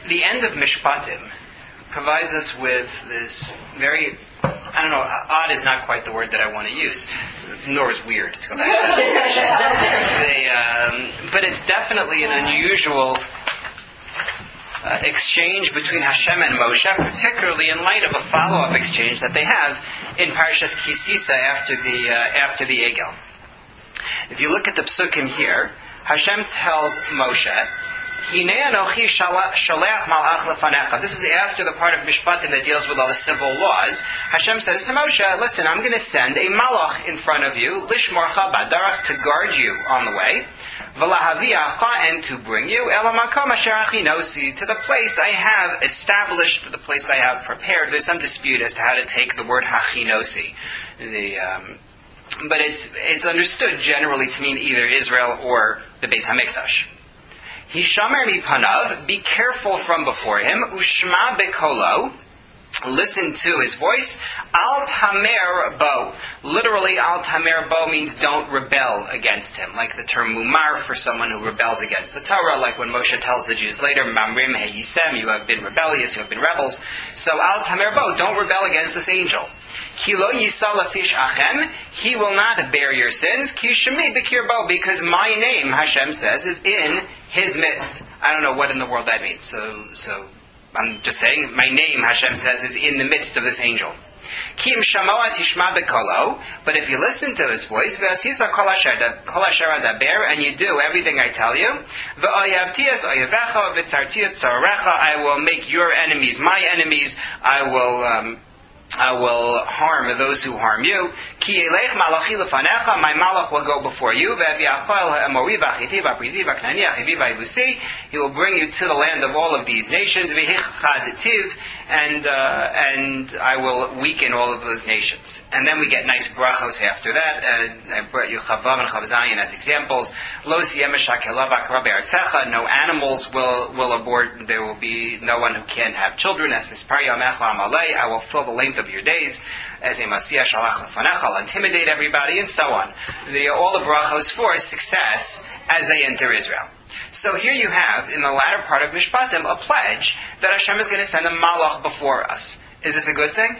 the end of Mishpatim provides us with this very, I don't know, odd is not quite the word that I want to use, nor is weird to go back to that section. But it's definitely an unusual exchange between Hashem and Moshe, particularly in light of a follow-up exchange that they have in Parshas Kisisa after the Egel. If you look at the psukim here, Hashem tells Moshe, Hinei anochi sholech malach lefanecha. This is after the part of Mishpatim that deals with all the civil laws. Hashem says to Moshe, listen, I'm going to send a malach in front of you, lishmorcha badarach, to guard you on the way, v'lahaviacha, and to bring you, elamakom asher achinosi, to the place I have established, to the place I have prepared. There's some dispute as to how to take the word hachinosi. But it's understood generally to mean either Israel or the Beis Hamikdash. Hishamer mipanav, be careful from before him. Ushma bekolo, listen to his voice. Al tamer bo, literally al tamer bo means don't rebel against him, like the term mumar for someone who rebels against the Torah, like when Moshe tells the Jews later, mamrim heyisem, you have been rebellious, you have been rebels. So al tamer bo, don't rebel against this angel. Kilo yisalafish achem, he will not bear your sins. Kishemi bekirbo, because my name, Hashem says, is in his midst. I don't know what in the world that means. So I'm just saying, my name, Hashem says, is in the midst of this angel. Kim shamoa tishma bekolo, but if you listen to his voice, ve'asisa kol asher adaber, and you do everything I tell you, ve'oyavtias oyavecha, v'tzartias tzarecha, I will make your enemies my enemies, I will harm those who harm you. Ki elech malachi lefanecha, my malach will go before you. Ve'viachol ha'amori v'achiti v'aprizi v'knani v'achivi v'yebusi. He will bring you to the land of all of these nations. V'hichchadetiv, and I will weaken all of those nations. And then we get nice brachos after that. I brought you Chavav and Chavzayin as examples. Lo siyem shakelav akra be'artzecha. No animals will abort. There will be no one who can't have children. As mispar yamecha amalei, I will fill the length of your days. As a Masiyah shalach lefanecha, I'll intimidate everybody, and so on. All the brachos for success as they enter Israel. So here you have, in the latter part of Mishpatim, a pledge that Hashem is going to send a malach before us. Is this a good thing?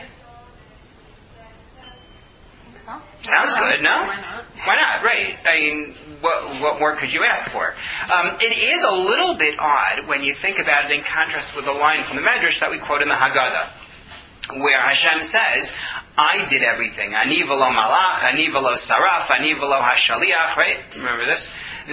Sounds good, no? Why not? Right. I mean, what more could you ask for? It is a little bit odd when you think about it in contrast with the line from the Medrash that we quote in the Haggadah, where Hashem says, I did everything. Ani v'lo malach, ani v'lo saraf, ani v'lo hashaliach, right? Remember this?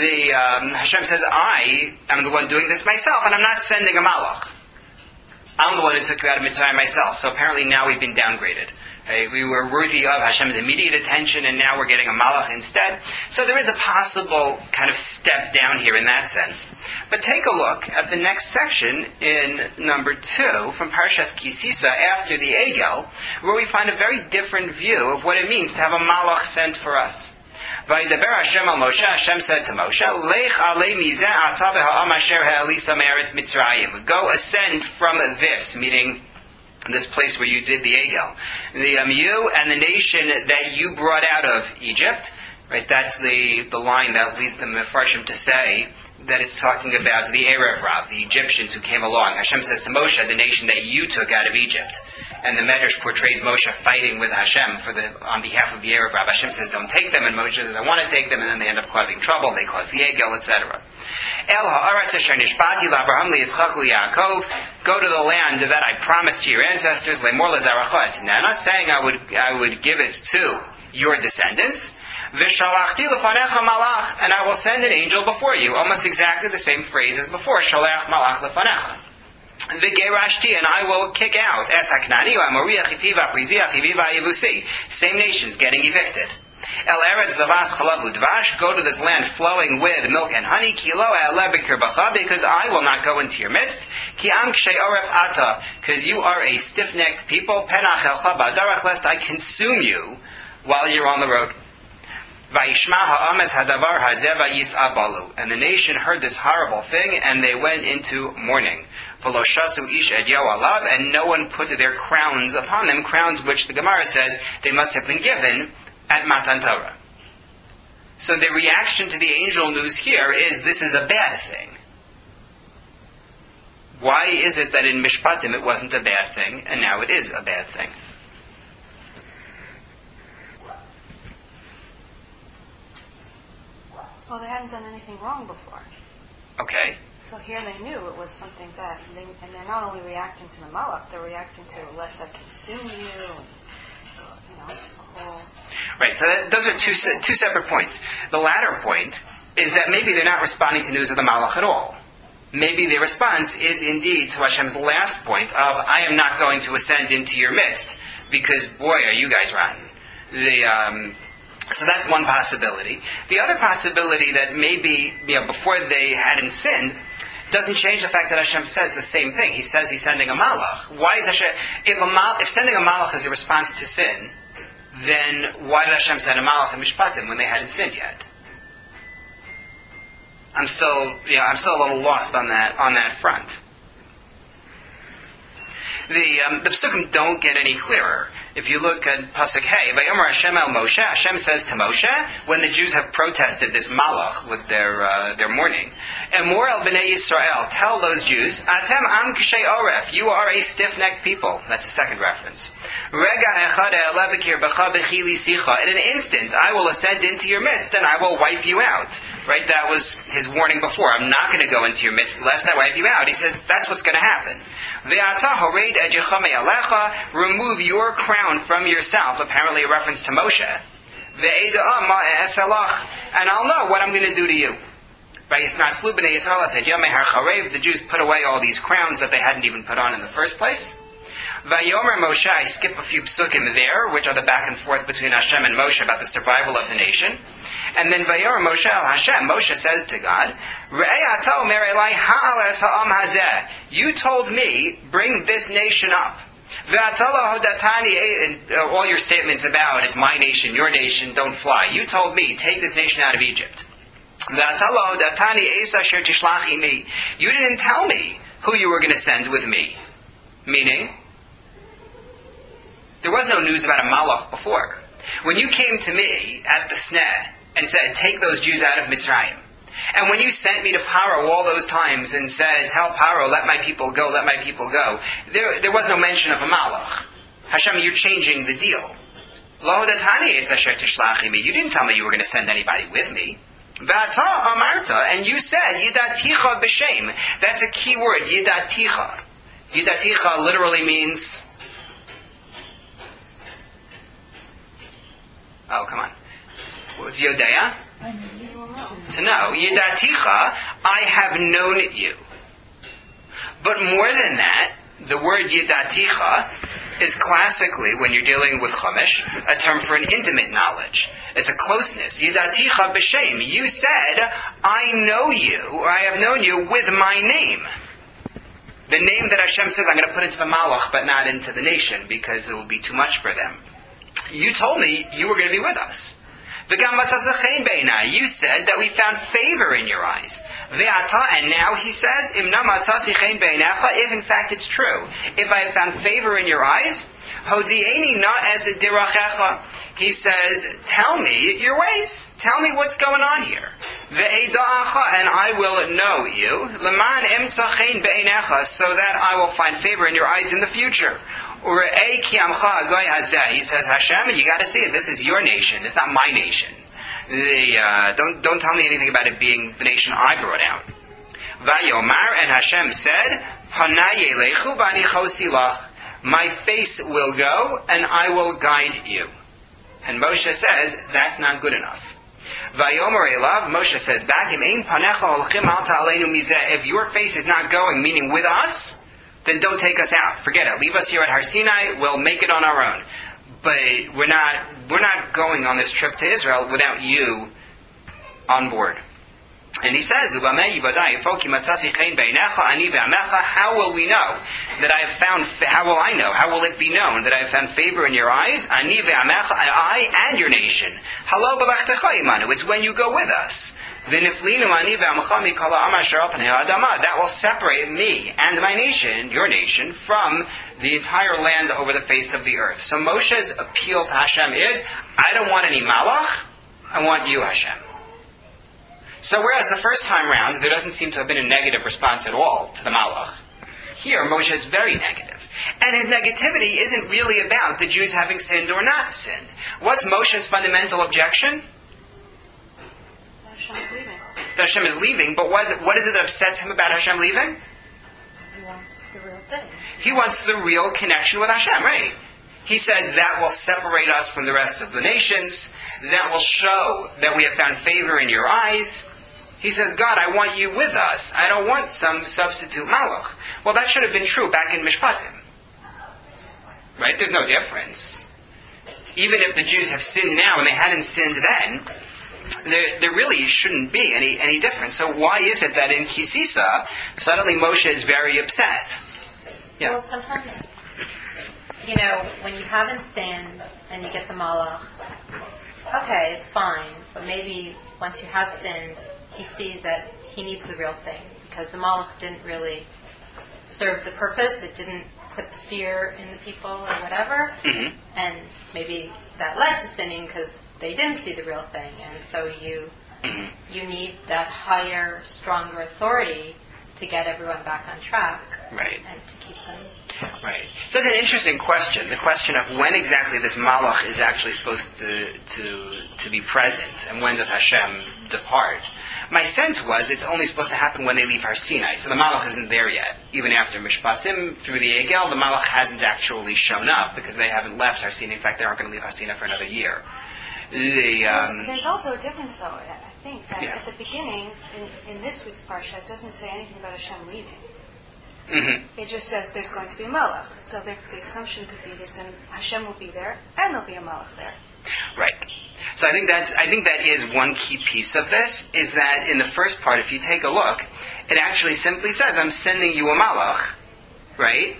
Hashem says, I am the one doing this myself, and I'm not sending a malach. I'm the one who took you out of Mitzrayim myself. So apparently now we've been downgraded. Right? We were worthy of Hashem's immediate attention, and now we're getting a malach instead. So there is a possible kind of step down here in that sense. But take a look at the next section in number 2 from Parshas Kisisa after the Egel, where we find a very different view of what it means to have a malach sent for us. Vaydaber Hashem al Moshe, Hashem said to Moshe, Lech alei mizeh ata v'ha'am asher ha'elisa me'eretz Mitzrayim. Go ascend from this, meaning this place where you did the Egel. You and the nation that you brought out of Egypt, right? That's the line that leads the Mefarshim to say that it's talking about the Erev Rav, the Egyptians who came along. Hashem says to Moshe, the nation that you took out of Egypt. And the Medrash portrays Moshe fighting with Hashem on behalf of the Erev Rav. Hashem says, don't take them, and Moshe says, I want to take them, and then they end up causing trouble. They cause the Egel, etc. El ha'aretz asher nishbati l'Abraham li'Yitzchak li'Yaakov. Go to the land that I promised to your ancestors, le'mor le'zarachot. Now, I'm not saying I would give it to your descendants. V'shalachti lefanecha malach, and I will send an angel before you. Almost exactly the same phrase as before. Shalach malach lefanecha. V'gerashti, and I will kick out. Es haknani v'amori achiti v'aprizi achivi v'ayevusi. Same nations getting evicted. El eretz zavas chalav udvash. Go to this land flowing with milk and honey. Ki lo e'aleh b'kirbacha, because I will not go into your midst. Ki am k'shei oref ata, because you are a stiff-necked people. Penach elcha b'adarach, lest I consume you while you're on the road. Vayishma ha'ames hadavar hazeh vayis'abalu. And the nation heard this horrible thing, and they went into mourning. V'lo shasu ish edyo alav, and no one put their crowns upon them, crowns which the Gemara says they must have been given at Matan Torah. So the reaction to the angel news here is, this is a bad thing. Why is it that in Mishpatim it wasn't a bad thing, and now it is a bad thing? Well, they hadn't done anything wrong before. Okay. So here they knew it was something bad. And they're not only reacting to the Malach, they're reacting to lest that consume you, and, the whole... Right, so those are two separate points. The latter point is that maybe they're not responding to news of the Malach at all. Maybe the response is indeed to Hashem's last point of, I am not going to ascend into your midst, because boy, are you guys rotten. So that's one possibility. The other possibility that maybe, before they hadn't sinned, doesn't change the fact that Hashem says the same thing. He says he's sending a malach. Why is Hashem... If sending a malach is a response to sin, then why did Hashem send a malach in Mishpatim when they hadn't sinned yet? I'm still a little lost on that front. The Pesukim don't get any clearer. If you look at Pasuk Hey, Vayomer Hashem el Moshe, Hashem says to Moshe, when the Jews have protested this malach with their mourning, Emor el b'nei Yisrael, tell those Jews, Atem am k'shei oref, you are a stiff-necked people. That's the second reference. Rega echad elevekir b'cha b'chili sicha, in an instant I will ascend into your midst and I will wipe you out. Right, that was his warning before. I'm not going to go into your midst lest I wipe you out. He says that's what's going to happen. Ve'ata horeid ejechamei alecha, remove your crown from yourself, apparently a reference to Moshe. Ve'eda ma'eselach, and I'll know what I'm going to do to you. Vayisnatzlu b'nei Yisrael said, Yomei har charev, the Jews put away all these crowns that they hadn't even put on in the first place. Vayomer Moshe, I skip a few psukim there, which are the back and forth between Hashem and Moshe about the survival of the nation. And then Vayomer Moshe al Hashem, Moshe says to God, Re'ei ata omer elai ha'ales ha'am hazeh. You told me, bring this nation up. Ve'atala hodatani, all your statements about it's my nation, your nation, don't fly. You told me, take this nation out of Egypt. Ve'atala hodatani esa asher tishlach imi. You didn't tell me who you were going to send with me. Meaning, there was no news about a malach before. When you came to me at the Sneh and said, take those Jews out of Mitzrayim, and when you sent me to Paro all those times and said, tell Paro, let my people go, there was no mention of a malach. Hashem, you're changing the deal. Lo datani es asher tishlach imi. You didn't tell me you were going to send anybody with me. V'ata amarta, and you said, yidaticha b'shem. That's a key word, yidaticha. Yidaticha literally means... Oh, come on. What's Yodea? To know. Yidaticha, I have known you. But more than that, the word Yidaticha is classically, when you're dealing with Chumash, a term for an intimate knowledge. It's a closeness. Yidaticha b'shem. You said, I know you, or I have known you with my name. The name that Hashem says I'm going to put into the Malach, but not into the nation, because it will be too much for them. You told me you were going to be with us. You said that we found favor in your eyes. And now he says, if in fact it's true, if I have found favor in your eyes, he says, tell me your ways. Tell me what's going on here. And I will know you, so that I will find favor in your eyes in the future. He says, Hashem, you got to see it. This is your nation. It's not my nation. Don't tell me anything about it being the nation I brought out. Vayomar, and Hashem said, my face will go, and I will guide you. And Moshe says, that's not good enough. Vayomer elav, Moshe says back, if your face is not going, meaning with us, then don't take us out. Forget it. Leave us here at Har Sinai. We'll make it on our own. But we're not going on this trip to Israel without you on board. And he says, how will we know that I have found, how will I know, how will it be known that I have found favor in your eyes? I and your nation. It's when you go with us. That will separate me and my nation, your nation, from the entire land over the face of the earth. So Moshe's appeal to Hashem is, I don't want any malach, I want you, Hashem. So whereas the first time round, there doesn't seem to have been a negative response at all to the malach. Here, Moshe is very negative. And his negativity isn't really about the Jews having sinned or not sinned. What's Moshe's fundamental objection? Hashem is leaving. That Hashem is leaving, but what is it that upsets him about Hashem leaving? He wants the real thing. He wants the real connection with Hashem, right? He says that will separate us from the rest of the nations. That will show that we have found favor in your eyes. He says, God, I want you with us. I don't want some substitute malach. Well, that should have been true back in Mishpatim. Right? There's no difference. Even if the Jews have sinned now and they hadn't sinned then, there really shouldn't be any difference. So why is it that in Kisisa, suddenly Moshe is very upset? Yeah. Well, sometimes, when you haven't sinned and you get the malach, okay, it's fine. But maybe once you have sinned, he sees that he needs the real thing. Because the malach didn't really serve the purpose. It didn't put the fear in the people or whatever. Mm-hmm. And maybe that led to sinning because they didn't see the real thing. And so you need that higher, stronger authority to get everyone back on track. Right. And to keep them. Right. So that's an interesting question. The question of when exactly this malach is actually supposed to be present, and when does Hashem depart. My sense was it's only supposed to happen when they leave Har Sinai. So the malach isn't there yet. Even after Mishpatim, through the Egel, the malach hasn't actually shown up because they haven't left Har Sinai. In fact, they aren't going to leave Har Sinai for another year. There's also a difference, though. I think that at the beginning, in this week's parsha, it doesn't say anything about Hashem leaving. Mm-hmm. It just says there's going to be a malach. So the assumption could be Hashem will be there, and there'll be a malach there. Right. So I think that is one key piece of this, is that in the first part, if you take a look, it actually simply says, I'm sending you a malach, right?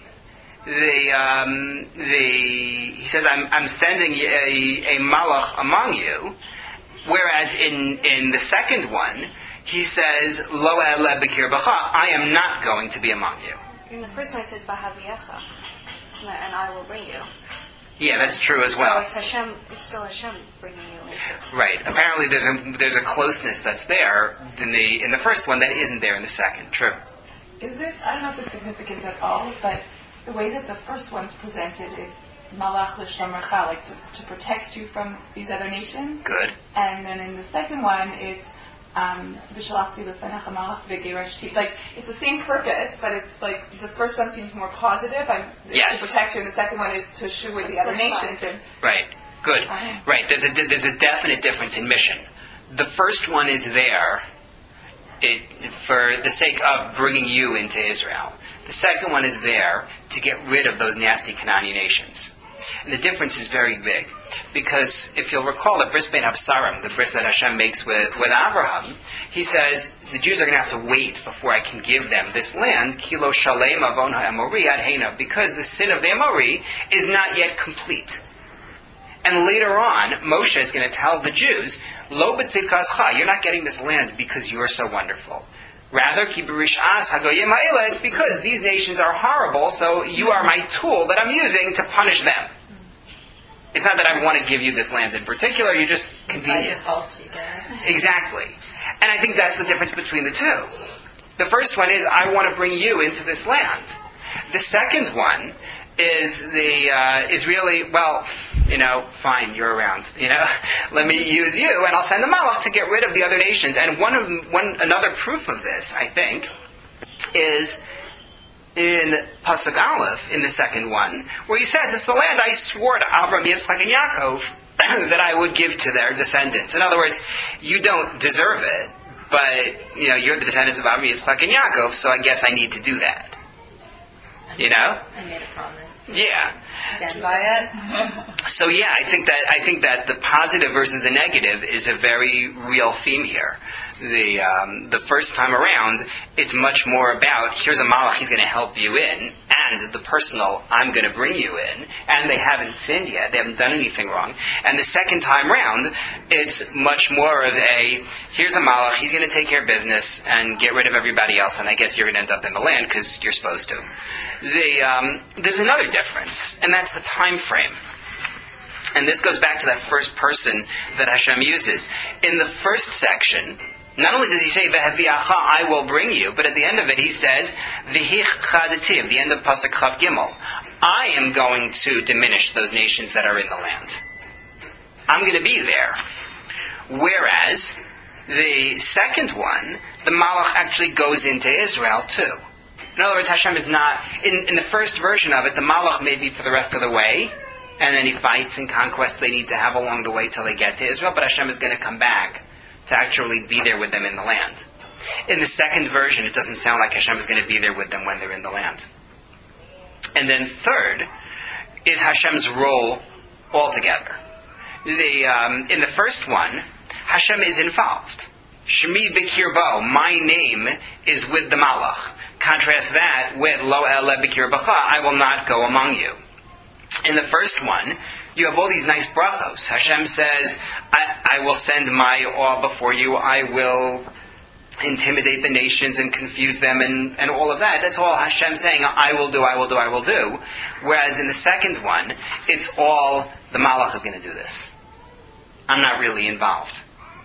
He says, I'm sending a malach among you, whereas in the second one, he says, Lo e'ele b'kir b'cha, I am not going to be among you. In the first one it says, V'haviecha, and I will bring you. Yeah, that's true as well. So it's still Hashem bringing you into. Right. Apparently there's a closeness that's there in the first one that isn't there in the second. True. Is it, I don't know if it's significant at all, but the way that the first one's presented is malach l'shamrecha, like to protect you from these other nations. Good. And then in the second one, it's v'shalachti l'fenecha malach v'gerashti. Like, it's the same purpose, but it's like the first one seems more positive, yes, to protect you, and the second one is to shoo with the other nations. Right. Good. Right. There's a definite difference in mission. The first one is there for the sake of bringing you into Israel. The second one is there to get rid of those nasty Canaanite nations. And the difference is very big. Because if you'll recall the bris bein habsarim, the bris that Hashem makes with Abraham, he says, the Jews are going to have to wait before I can give them this land, kilo shalem avon ha'amori ad heina, because the sin of the Amori is not yet complete. And later on, Moshe is going to tell the Jews, lo b'tzidkascha, you're not getting this land because you are so wonderful. Rather, ki b'rish'as hagoyim ha'ela, it's because these nations are horrible, so you are my tool that I'm using to punish them. It's not that I want to give you this land in particular, you're just convenient. By default, you get it. Exactly. And I think that's the difference between the two. The first one is, I want to bring you into this land. The second one is really, well, fine, you're around. Let me use you, and I'll send the malach to get rid of the other nations. And another proof of this, I think, is in Pasuk Aleph, in the second one, where he says, it's the land I swore to Abraham, Yitzchak, and Yaakov that I would give to their descendants. In other words, you don't deserve it, but you're the descendants of Abraham, Yitzchak, and Yaakov, so I guess I need to do that. I made a promise. Yeah. Stand by it. So yeah, I think that the positive versus the negative is a very real theme here. The first time around, it's much more about, here's a malach, he's going to help you in, and the personal, I'm going to bring you in, and they haven't sinned yet, they haven't done anything wrong. And the second time round, it's much more of here's a malach, he's going to take care of business and get rid of everybody else, and I guess you're going to end up in the land because you're supposed to. There's another difference, and that's the time frame. And this goes back to that first person that Hashem uses. In the first section, Not only does he say, V'haviacha, I will bring you, but at the end of it he says, V'hich chadativ, the end of Pasuk Chav Gimel. I am going to diminish those nations that are in the land. I'm going to be there. Whereas, the second one, the Malach actually goes into Israel too. In other words, Hashem is not, in the first version of it, the Malach may be for the rest of the way, and any fights and conquests they need to have along the way till they get to Israel, but Hashem is going to come back to actually be there with them in the land. In the second version, it doesn't sound like Hashem is going to be there with them when they're in the land. And then third is Hashem's role altogether. In the first one, Hashem is involved. Shemi b'kirbo, my name is with the Malach. Contrast that with Lo ele b'kirbacha, I will not go among you. In the first one, you have all these nice brachos. Hashem says, I will send my awe before you, I will intimidate the nations and confuse them and all of that. That's all Hashem saying, I will do, I will do, I will do. Whereas in the second one, it's all, the Malach is going to do this. I'm not really involved.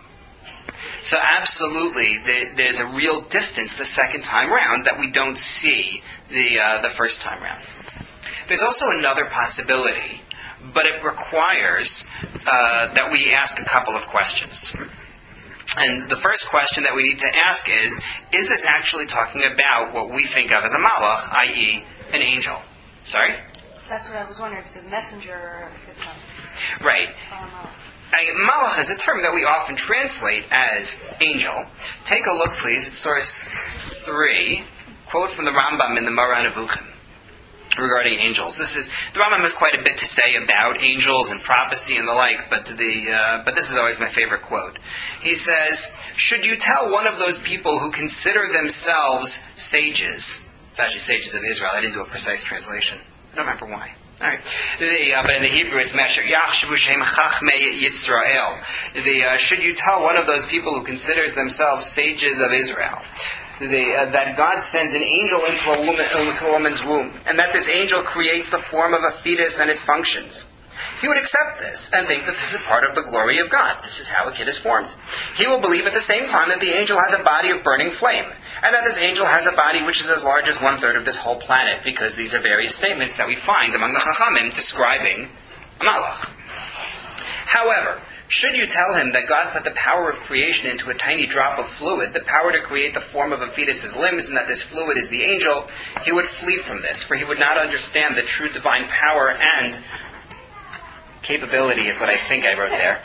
So absolutely, there's a real distance the second time round that we don't see the first time round. There's also another possibility, but it requires that we ask a couple of questions. And the first question that we need to ask is this actually talking about what we think of as a malach, i.e. an angel? Sorry? That's what I was wondering, if it's a messenger or if it's a... Right. Malach is a term that we often translate as angel. Take a look, please, at source 3, quote from the Rambam in the Moreh Nevuchim regarding angels. The Rambam has quite a bit to say about angels and prophecy and the like, but this is always my favorite quote. He says, should you tell one of those people who consider themselves sages, it's actually sages of Israel, I didn't do a precise translation, I don't remember why. All right. But in the Hebrew it's Mesher Yachshavu Shem Chachmei Yisrael. Should you tell one of those people who considers themselves sages of Israel that God sends an angel into a woman's womb, and that this angel creates the form of a fetus and its functions, he would accept this and think that this is part of the glory of God. This is how a kid is formed. He will believe at the same time that the angel has a body of burning flame, and that this angel has a body which is as large as 1/3 of this whole planet, because these are various statements that we find among the Chachamim describing a Malach. However, should you tell him that God put the power of creation into a tiny drop of fluid, the power to create the form of a fetus's limbs, and that this fluid is the angel, he would flee from this, for he would not understand the true divine power and capability is what I think I wrote there.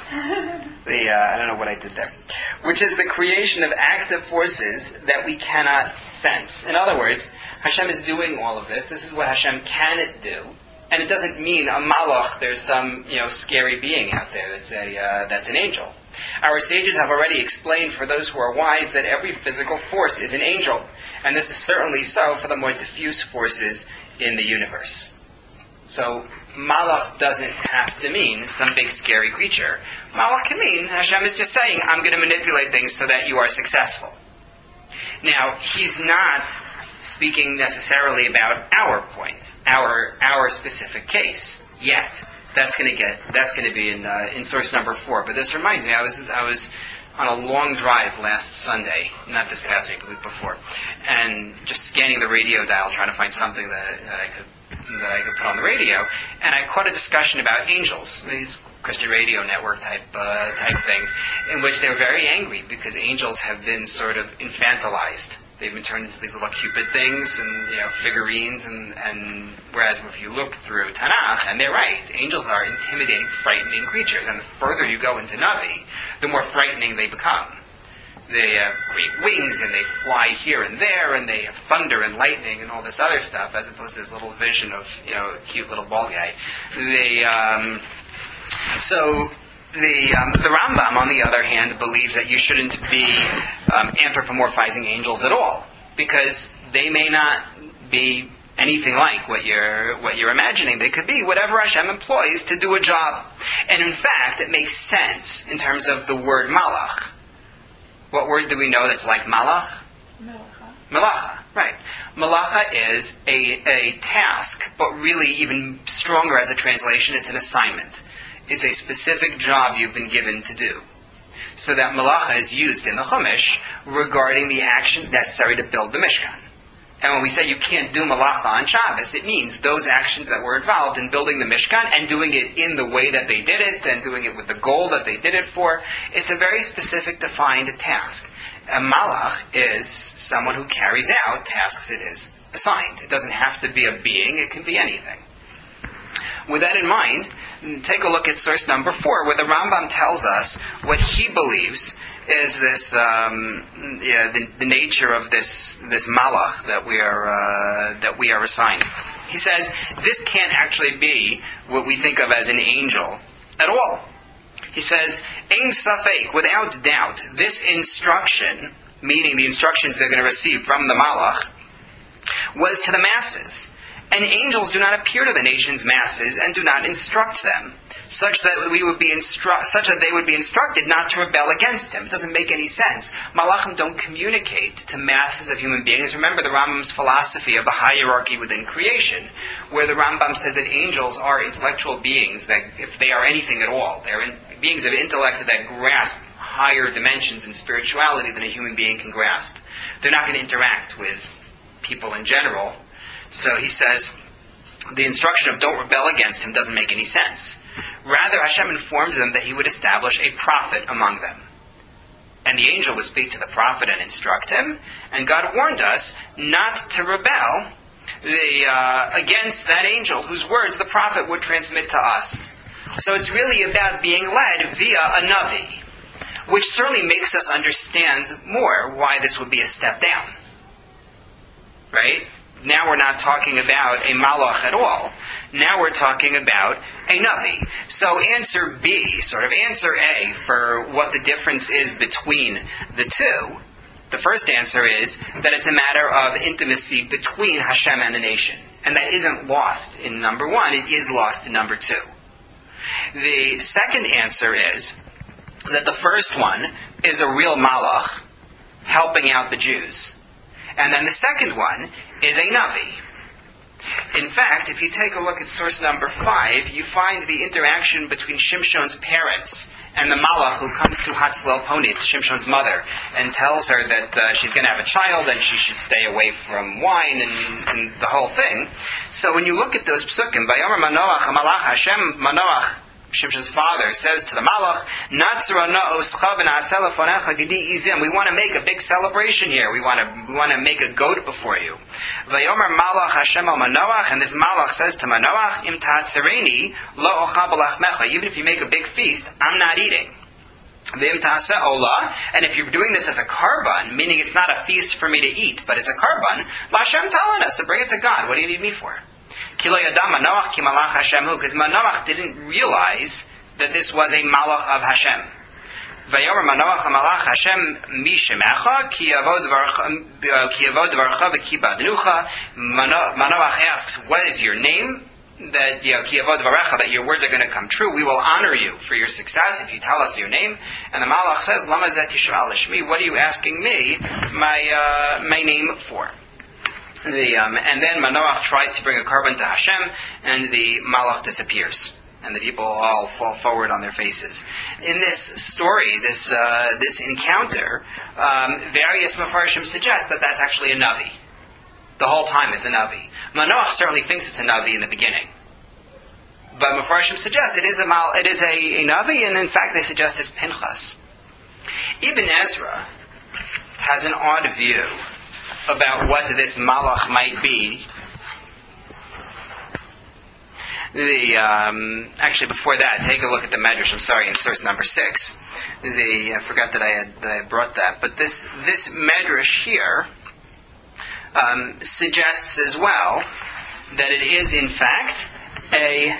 I don't know what I did there. Which is the creation of active forces that we cannot sense. In other words, Hashem is doing all of this. This is what Hashem can do. And it doesn't mean a malach, there's some scary being out there that's an angel. Our sages have already explained for those who are wise that every physical force is an angel. And this is certainly so for the more diffuse forces in the universe. So, malach doesn't have to mean some big scary creature. Malach can mean Hashem is just saying, I'm going to manipulate things so that you are successful. Now, he's not speaking necessarily about our point, our specific case yet. That's going to be in source number 4. But this reminds me, I was on a long drive last Sunday, not this past week, the week before, and just scanning the radio dial, trying to find something that I could put on the radio, and I caught a discussion about angels, these Christian radio network type things, in which they're very angry because angels have been sort of infantilized. They've been turned into these little Cupid things and figurines, and whereas if you look through Tanakh, and they're right, angels are intimidating, frightening creatures, and the further you go into Navi, the more frightening they become. They have great wings, and they fly here and there, and they have thunder and lightning and all this other stuff, as opposed to this little vision of, a cute little bald guy. The Rambam, on the other hand, believes that you shouldn't be anthropomorphizing angels at all, because they may not be anything like what you're imagining. They could be whatever Hashem employs to do a job. And in fact, it makes sense in terms of the word malach. What word do we know that's like malach? Malacha, right. Malacha is a task, but really even stronger as a translation, it's an assignment. It's a specific job you've been given to do. So that malacha is used in the Chumash regarding the actions necessary to build the Mishkan. And when we say you can't do malacha on Shabbos, it means those actions that were involved in building the Mishkan and doing it in the way that they did it and doing it with the goal that they did it for. It's a very specific, defined task. A malach is someone who carries out tasks it is assigned. It doesn't have to be a being, it can be anything. With that in mind, take a look at source number 4, where the Rambam tells us what he believes is this the nature of this malach that we are assigned. He says this can't actually be what we think of as an angel at all. He says, Ein safek, without doubt, this instruction, meaning the instructions they're going to receive from the malach, was to the masses. And angels do not appear to the nation's masses and do not instruct them, such that they would be instructed not to rebel against him. It doesn't make any sense. Malachim don't communicate to masses of human beings. Remember the Rambam's philosophy of the hierarchy within creation, where the Rambam says that angels are intellectual beings, that if they are anything at all, they're beings of intellect that grasp higher dimensions in spirituality than a human being can grasp. They're not going to interact with people in general. So he says, the instruction of don't rebel against him doesn't make any sense. Rather, Hashem informed them that he would establish a prophet among them. And the angel would speak to the prophet and instruct him. And God warned us not to rebel against that angel whose words the prophet would transmit to us. So it's really about being led via a Navi, which certainly makes us understand more why this would be a step down. Right? Now we're not talking about a malach at all. Now we're talking about a Navi. So answer B, sort of answer A, for what the difference is between the two. The first answer is that it's a matter of intimacy between Hashem and the nation. And that isn't lost in number 1, it is lost in number 2. The second answer is that the first one is a real malach helping out the Jews. And then the second one is a Navi. In fact, if you take a look at source number 5, you find the interaction between Shimshon's parents and the malach who comes to Hatzlel Ponit, Shimshon's mother, and tells her that she's going to have a child and she should stay away from wine and the whole thing. So when you look at those psukim, Vayomer Manoach HaMalach Hashem Manoach, Shimshon's father says to the malach, we want to make a big celebration here. We want to make a goat before you. Vayomer Malach Hashem al Manoach, and this malach says to Manoach, Im ta'atzereni lo ocha b'lachmecha. Even if you make a big feast, I'm not eating. V'im ta'aseh olah, and if you're doing this as a karban, meaning it's not a feast for me to eat, but it's a karban, L'Hashem talana, so bring it to God. What do you need me for? Because Manoach didn't realize that this was a malach of Hashem. Vayomer Manoach HaMalach Hashem mi shemecha ki yavod dvarcha v'ki badnucha. Manoach asks, what is your name? That ki yavod dvarecha, that your words are going to come true. We will honor you for your success if you tell us your name. And the malach says, Lama zeh tish'al l'shmi? What are you asking me my name for? And then Manoach tries to bring a karban to Hashem, and the malach disappears, and the people all fall forward on their faces. In this story, this encounter, various Mefarshim suggest that that's actually a Navi. The whole time it's a Navi. Manoach certainly thinks it's a Navi in the beginning, but Mefarshim suggest it is a Navi, and in fact they suggest it's Pinchas. Ibn Ezra has an odd view about what this malach might be. Actually, before that, take a look at the Medrash. I'm sorry, in source number 6. I forgot that I had brought that, but this Medrash here suggests as well that it is in fact a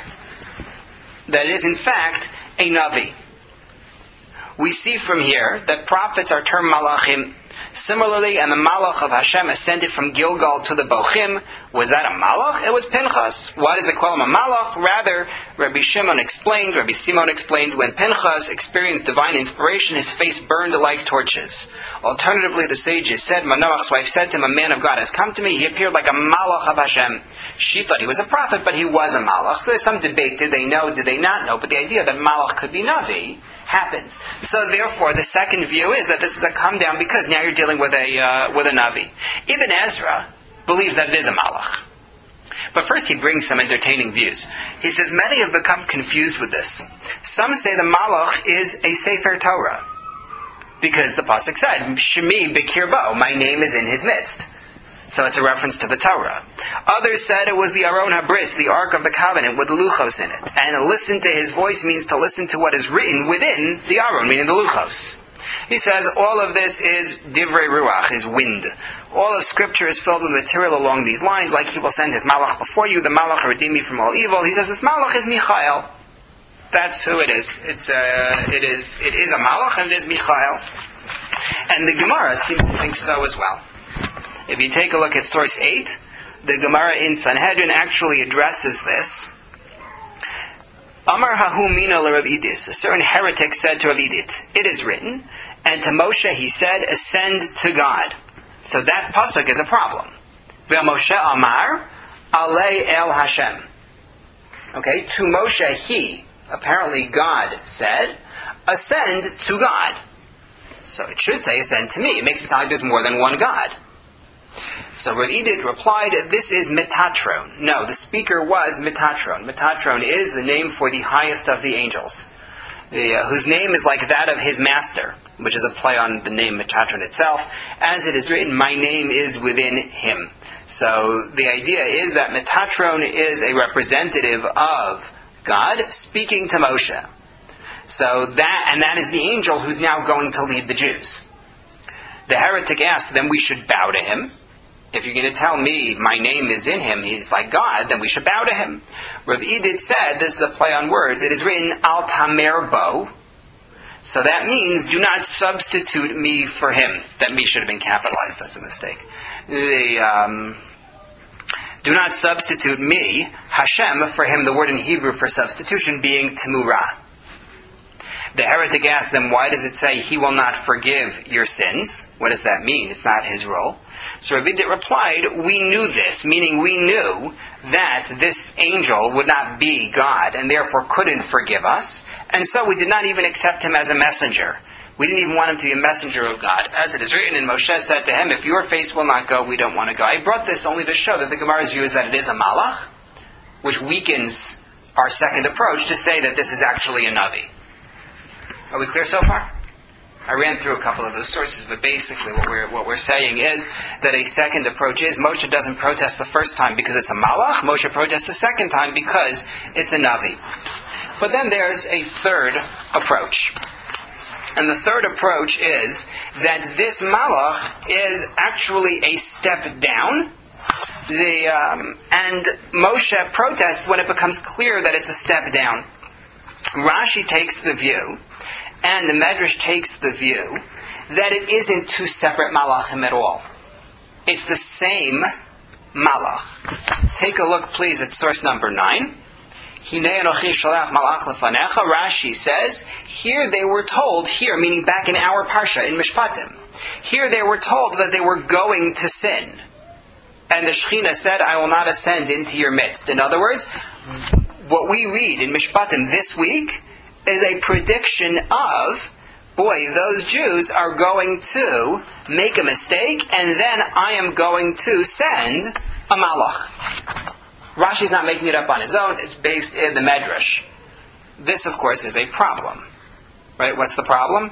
Navi. We see from here that prophets are termed malachim. Similarly, and the malach of Hashem ascended from Gilgal to the Bochim. Was that a malach? It was Pinchas. Why does it call him a malach? Rather, Rabbi Simon explained, when Pinchas experienced divine inspiration, his face burned like torches. Alternatively, the sages said, Manoach's wife said to him, a man of God has come to me. He appeared like a malach of Hashem. She thought he was a prophet, but he was a malach. So there's some debate. Did they know? Did they not know? But the idea that malach could be Navi happens. So therefore, the second view is that this is a come down because now you're dealing with a Navi. Ibn Ezra believes that it is a Malach. But first he brings some entertaining views. He says many have become confused with this. Some say the Malach is a Sefer Torah, because the pasuk said, Shemi B'kirbo, my name is in his midst. So it's a reference to the Torah. Others said it was the Aron HaBris, the Ark of the Covenant, with the Luchos in it. And listen to his voice means to listen to what is written within the Aron, meaning the Luchos. He says all of this is Divrei Ruach, is wind. All of Scripture is filled with material along these lines, like he will send his Malach before you, the Malach will redeem you from all evil. He says this Malach is Michael. That's who it is. It is a Malach and it is Michael. And the Gemara seems to think so as well. If you take a look at source 8, the Gemara in Sanhedrin actually addresses this. Amar Hahu Mina l'Rav Idis, a certain heretic said to Rav Idit, it is written, and to Moshe he said, ascend to God. So that pasuk is a problem. Ve'Moshe Amar, Alei El Hashem. Okay, to Moshe he, apparently God said, ascend to God. So it should say ascend to me. It makes it sound like there's more than one God. So Rav Idit replied, this is Metatron. No, the speaker was Metatron. Metatron is the name for the highest of the angels, whose name is like that of his master, which is a play on the name Metatron itself. As it is written, my name is within him. So the idea is that Metatron is a representative of God speaking to Moshe. So that is the angel who's now going to lead the Jews. The heretic asked, then we should bow to him. If you're going to tell me my name is in him, he's like God, then we should bow to him. Rav Idit said, this is a play on words, it is written, Al Tamer Bo. So that means, do not substitute me for him. That me should have been capitalized, that's a mistake. Do not substitute me, Hashem, for him, the word in Hebrew for substitution being Temurah. The heretic asked them, why does it say he will not forgive your sins? What does that mean? It's not his role. So Rav Idit replied, we knew this, meaning we knew that this angel would not be God and therefore couldn't forgive us, and so we did not even accept him as a messenger. We didn't even want him to be a messenger of God. As it is written, and Moshe said to him, if your face will not go, we don't want to go. I brought this only to show that the Gemara's view is that it is a Malach, which weakens our second approach to say that this is actually a Navi. Are we clear so far? I ran through a couple of those sources, but basically what we're saying is that a second approach is Moshe doesn't protest the first time because it's a Malach. Moshe protests the second time because it's a Navi. But then there's a third approach. And the third approach is that this Malach is actually a step down. And Moshe protests when it becomes clear that it's a step down. Rashi takes the view, and the Medrash takes the view, that it isn't two separate malachim at all. It's the same malach. Take a look, please, at source number 9. Rashi says, here they were told, here, meaning back in our Parsha, in Mishpatim, here they were told that they were going to sin. And the Shekhinah said, I will not ascend into your midst. In other words, what we read in Mishpatim this week is a prediction of, boy, those Jews are going to make a mistake, and then I am going to send a Malach. Rashi's not making it up on his own, it's based in the Medrash. This, of course, is a problem. Right? What's the problem?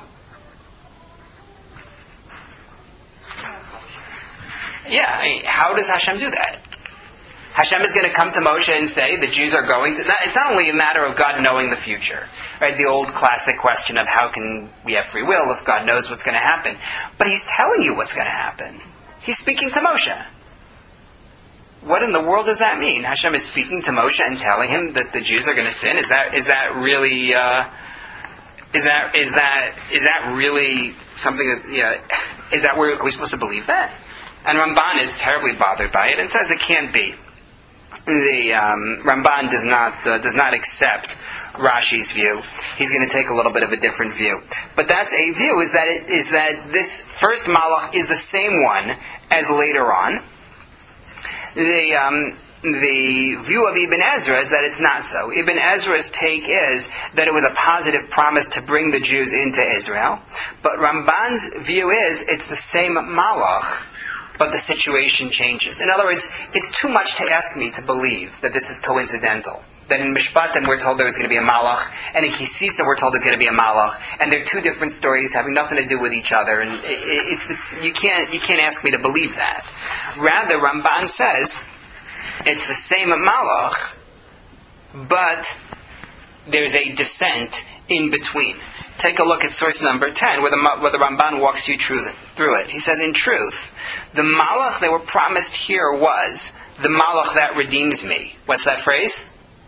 Yeah, I mean, how does Hashem do that? Hashem is going to come to Moshe and say, the Jews are going to... It's not only a matter of God knowing the future. Right? The old classic question of how can we have free will if God knows what's going to happen. But He's telling you what's going to happen. He's speaking to Moshe. What in the world does that mean? Hashem is speaking to Moshe and telling him that the Jews are going to sin? Is that really... Is that really something that... Is that where... Are we supposed to believe that? And Ramban is terribly bothered by it and says it can't be. The Ramban does not accept Rashi's view. He's going to take a little bit of a different view. But that's a view, is that this first Malach is the same one as later on. the view of Ibn Ezra is that it's not so. Ibn Ezra's take is that it was a positive promise to bring the Jews into Israel. But Ramban's view is it's the same Malach, but the situation changes. In other words, it's too much to ask me to believe that this is coincidental. That in Mishpatim we're told there's going to be a Malach, and in Kisisa we're told there's going to be a Malach, and they're two different stories having nothing to do with each other. And you can't ask me to believe that. Rather, Ramban says it's the same Malach, but there's a descent in between. Take a look at source number 10, where the Ramban walks you through it. He says, in truth, the Malach that were promised here was the Malach that redeems me. What's that phrase?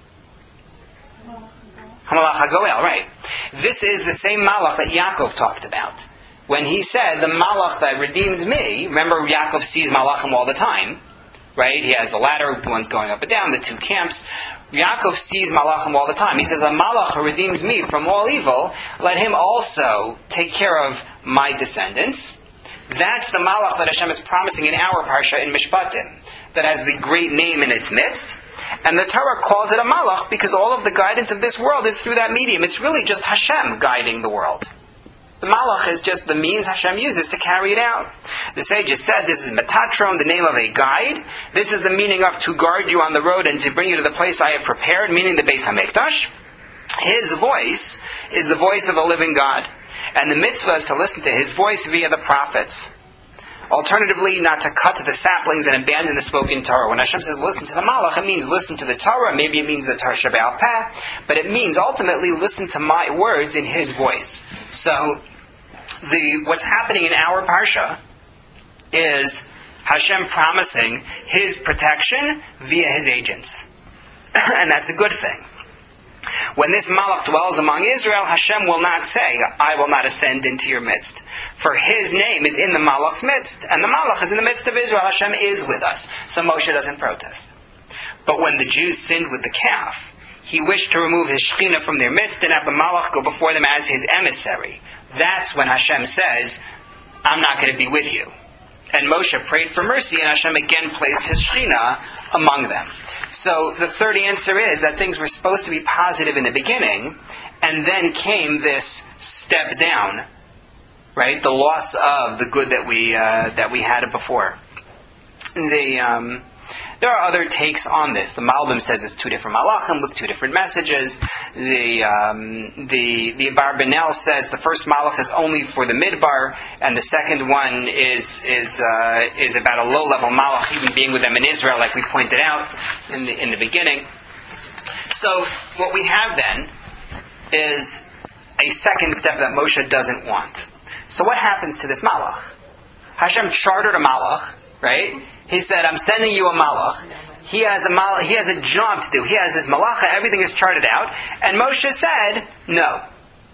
Hamalach HaGoel, right. This is the same Malach that Yaakov talked about. When he said, the Malach that redeemed me, remember Yaakov sees Malachim all the time, right? He has the ladder, the one's going up and down, the two camps. Yaakov sees Malachim all the time. He says, a Malach who redeems me from all evil, let him also take care of my descendants. That's the Malach that Hashem is promising in our Parsha in Mishpatim, that has the great name in its midst. And the Torah calls it a Malach because all of the guidance of this world is through that medium. It's really just Hashem guiding the world. The Malach is just the means Hashem uses to carry it out. The sages said this is Metatron, the name of a guide. This is the meaning of to guard you on the road and to bring you to the place I have prepared, meaning the Beis HaMikdash. His voice is the voice of the living God. And the mitzvah is to listen to His voice via the prophets. Alternatively, not to cut the saplings and abandon the spoken Torah. When Hashem says listen to the Malach, it means listen to the Torah. Maybe it means the Torah Shebe'al Peh. But it means ultimately listen to my words in His voice. So, what's happening in our Parsha is Hashem promising His protection via His agents. And that's a good thing. When this Malach dwells among Israel, Hashem will not say, I will not ascend into your midst. For His name is in the Malach's midst, and the Malach is in the midst of Israel. Hashem is with us. So Moshe doesn't protest. But when the Jews sinned with the calf, he wished to remove His Shekhinah from their midst and have the Malach go before them as His emissary. That's when Hashem says, I'm not going to be with you. And Moshe prayed for mercy, and Hashem again placed His Shekhinah among them. So the third answer is that things were supposed to be positive in the beginning, and then came this step down, right? The loss of the good that we had before. There are other takes on this. The Malbim says it's two different malachim with two different messages. The Abarbanel says the first malach is only for the midbar, and the second one is about a low-level malach, even being with them in Israel, like we pointed out in the beginning. So what we have then is a second step that Moshe doesn't want. So what happens to this malach? Hashem chartered a malach, right? He said, I'm sending you a malach. He has a job to do. He has his malacha, everything is charted out. And Moshe said, no.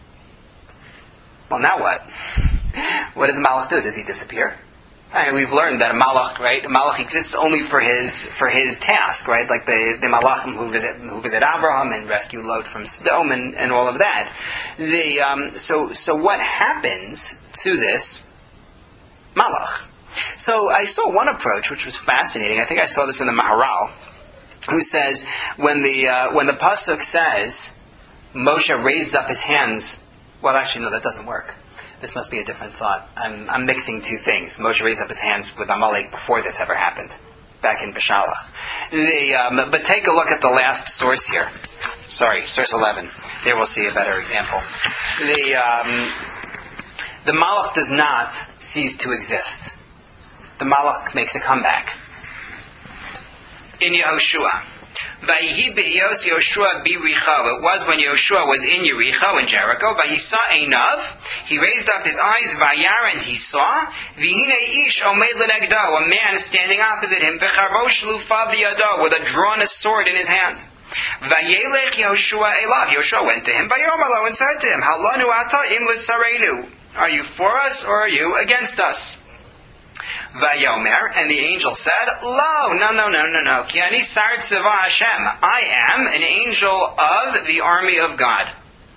Well, now what? What does the malach do? Does he disappear? I mean, we've learned that a malach, right? A malach exists only for his task, right? Like the malachim who visit Abraham and rescue Lot from Sodom and all of that. So what happens to this malach? So I saw one approach which was fascinating. I think I saw this in the Maharal, who says when the pasuk says Moshe raises up his hands. Well, actually, no, that doesn't work. This must be a different thought. I'm mixing two things. Moshe raised up his hands with Amalek before this ever happened, back in Beshalach. But take a look at the last source here. Sorry, source 11. There we'll see a better example. The Malach does not cease to exist. The Malach makes a comeback. In Yehoshua. Vayihi b'Yos Yehoshua b'Yericho. It was when Yehoshua was in Yericho, in Jericho. Vayisa einav. He raised up his eyes. Vayar, and he saw. V'hine ish omed lenegdo. A man standing opposite him. V'charo shlufa b'yado. With a drawn sword in his hand. Vayelech Yehoshua elav. Yehoshua went to him. Vayomalo, and said to him, Halanu ata im litzarenu. Are you for us or are you against us? Vayomer, and the angel said, Lo, no. Ki ani sar tzeva Hashem. I am an angel of the army of God.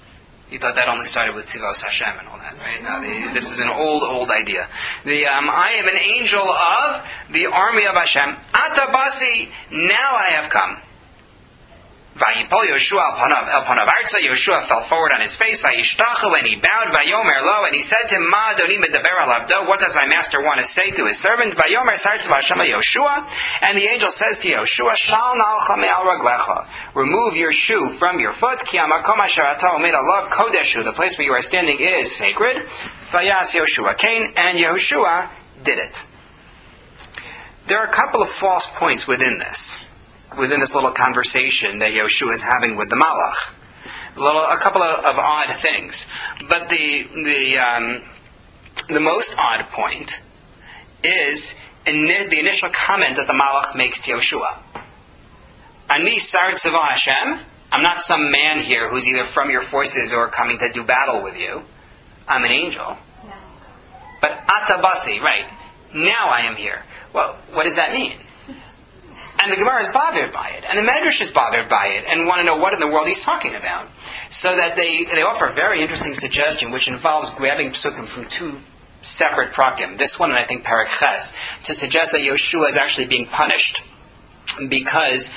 You thought that only started with Tzivos Hashem and all that, right? No, this is an old idea. I am an angel of the army of Hashem. Ata basi, now I have come. Vayipol Yoshua el panav arza. Yoshua fell forward on his face. Vayishtachu, and he bowed. Vayomer lo, and he said to him, Ma adoni medaber al abdo. What does my master want to say to his servant? Vayomer sartzav Hashem Yoshua, and the angel says to Yoshua, Shal na'alcha me'al raglecha. Remove your shoe from your foot. Ki hamakom asher ata omed alav kodeshu. The place where you are standing is sacred. Vayas Yoshua kain, and Yoshua did it. There are a couple of false points within this little conversation that Yoshua is having with the Malach. A couple of odd things. But the most odd point is the initial comment that the Malach makes to Yoshua. Ani sar tzava Hashem. I'm not some man here who's either from your forces or coming to do battle with you. I'm an angel. But ata basi, right. Now I am here. Well, what does that mean? And the Gemara is bothered by it, and the Medrash is bothered by it, and want to know what in the world he's talking about. So that they offer a very interesting suggestion, which involves grabbing psukim from two separate prakim, this one and I think Perek Ches, to suggest that Yoshua is actually being punished because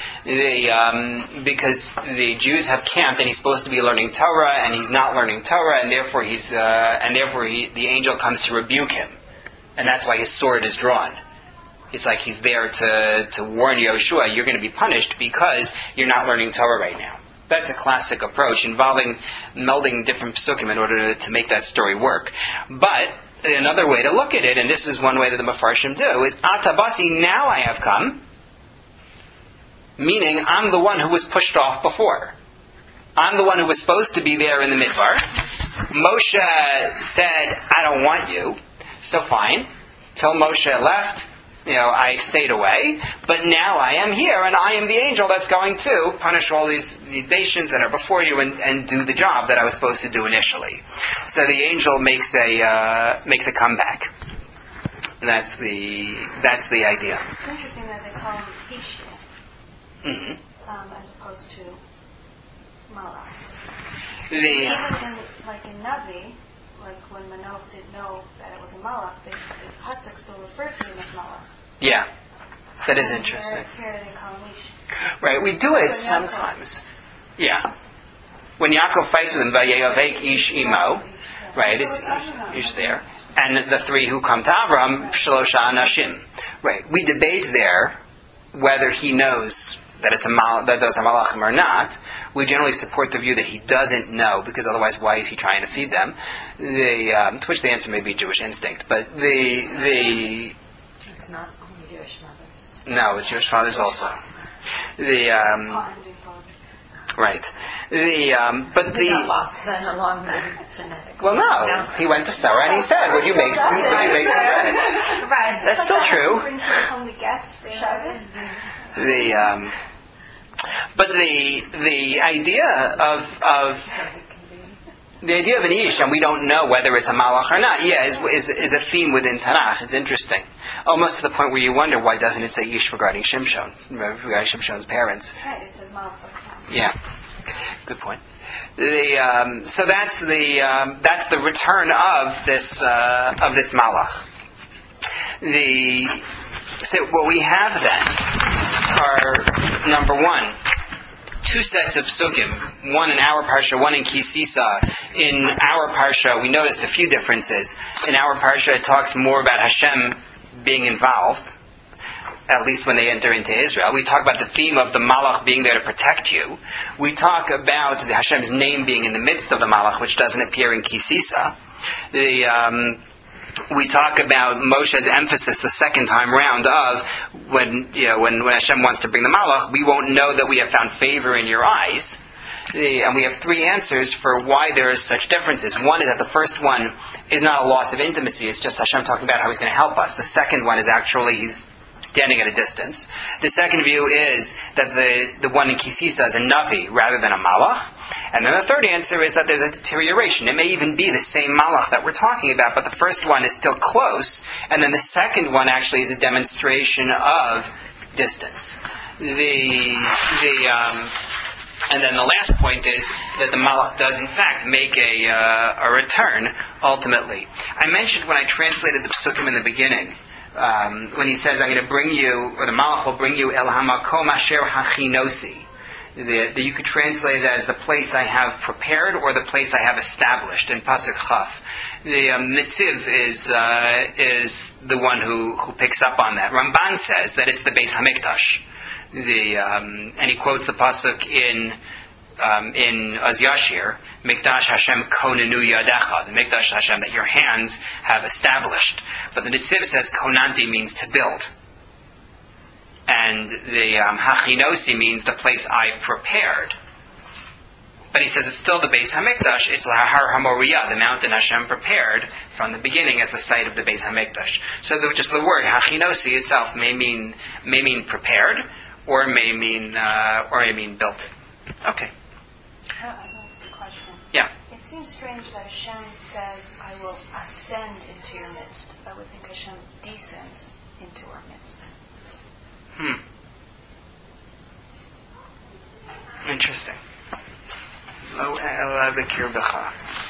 the Jews have camped and he's supposed to be learning Torah and he's not learning Torah, and therefore the angel comes to rebuke him, and that's why his sword is drawn. It's like he's there to warn Yoshua, you're going to be punished because you're not learning Torah right now. That's a classic approach involving melding different psukim in order to make that story work. But another way to look at it, and this is one way that the Mefarshim do, is Atabasi, now I have come, meaning I'm the one who was pushed off before. I'm the one who was supposed to be there in the Midbar. Moshe said, I don't want you, so fine. Till Moshe left, I stayed away, but now I am here, and I am the angel that's going to punish all these nations that are before you and do the job that I was supposed to do initially. So the angel makes a comeback. And that's the idea. It's interesting that they call him Ish, as opposed to Malach. Even in Navi, like when Manoach didn't know that it was a Malach, the Pasuk still referred to him as Malach. Yeah, that is interesting. Here they call him Ish. Right, we do it sometimes. Yeah. When Yaakov fights with him, Vayeyavek Ish Imo, right, it's Ish there. And the three who come to Avram, Shalosha Anashim. Right, we debate there whether he knows that that those are malachim or not. We generally support the view that he doesn't know, because otherwise why is he trying to feed them? To which the answer may be Jewish instinct. But It's not only Jewish mothers. No, it's Jewish fathers also. Right. He got lost then along the genetic. Well, no. He went to Sarah and he said, would you make some bread? Right. That's still true. But the idea of an Ish, and we don't know whether it's a Malach or not, is a theme within Tanakh. It's interesting. Almost to the point where you wonder, why doesn't it say Ish regarding Shimshon, regarding Shimshon's parents? Right, it says Malach. Yeah, good point. So that's the return of this Malach. So what we have then are, number one, two sets of psukim, one in our parsha, one in Kisisa. In our parsha, we noticed a few differences. In our parsha, it talks more about Hashem being involved, at least when they enter into Israel. We talk about the theme of the Malach being there to protect you. We talk about Hashem's name being in the midst of the Malach, which doesn't appear in Kisisa. We talk about Moshe's emphasis the second time round of when Hashem wants to bring the Malach, we won't know that we have found favor in your eyes. And we have three answers for why there is such differences. One is that the first one is not a loss of intimacy, it's just Hashem talking about how He's going to help us. The second one is actually He's standing at a distance. The second view is that the one in Kisisa is a Navi rather than a Malach. And then the third answer is that there's a deterioration. It may even be the same Malach that we're talking about, but the first one is still close, and then the second one actually is a demonstration of distance. And And then the last point is that the Malach does in fact make a return ultimately. I mentioned when I translated the Psukim in the beginning, when he says, I'm going to bring you, or the Malach will bring you El HaMakom Asher Hachinosi. You could translate it as the place I have prepared or the place I have established in Pasuk Chaf. The Netziv is the one who picks up on that. Ramban says that it's the Beis Hamikdash. And he quotes the pasuk in Az Yashir, Mikdash Hashem konenu yadecha, the Mikdash Hashem that your hands have established. But the Netziv says konanti means to build. And the Hachinosi means the place I prepared. But he says it's still the Beis Hamikdash. It's Har HaMoriah, the mountain Hashem prepared from the beginning as the site of the Beis Hamikdash. So just the word Hachinosi itself may mean prepared, or may mean built. Okay. I have a question. Yeah. It seems strange that Hashem says, "I will ascend into your midst." I would think Hashem descends into our midst. Interesting. Lo e'ela b'kirbecha.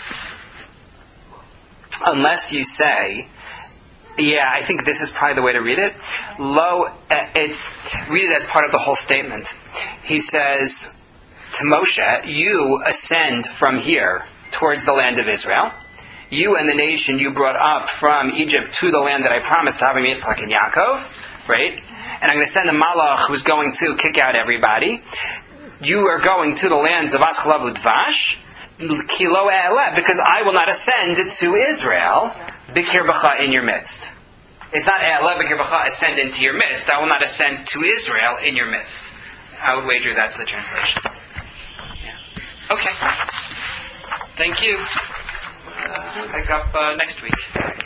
Unless you say, yeah, I think this is probably the way to read it. Read it as part of the whole statement. He says to Moshe, you ascend from here towards the land of Israel. You and the nation you brought up from Egypt to the land that I promised to Abraham, Yitzchak, and Yaakov, right? And I'm going to send a malach who's going to kick out everybody. You are going to the lands of Aschalav Udvash, Kilo E'eleh, because I will not ascend to Israel, Bikir B'cha, in your midst. It's not E'eleh Bikir B'cha, ascend into your midst. I will not ascend to Israel in your midst. I would wager that's the translation. Yeah. Okay. Thank you. Pick up next week.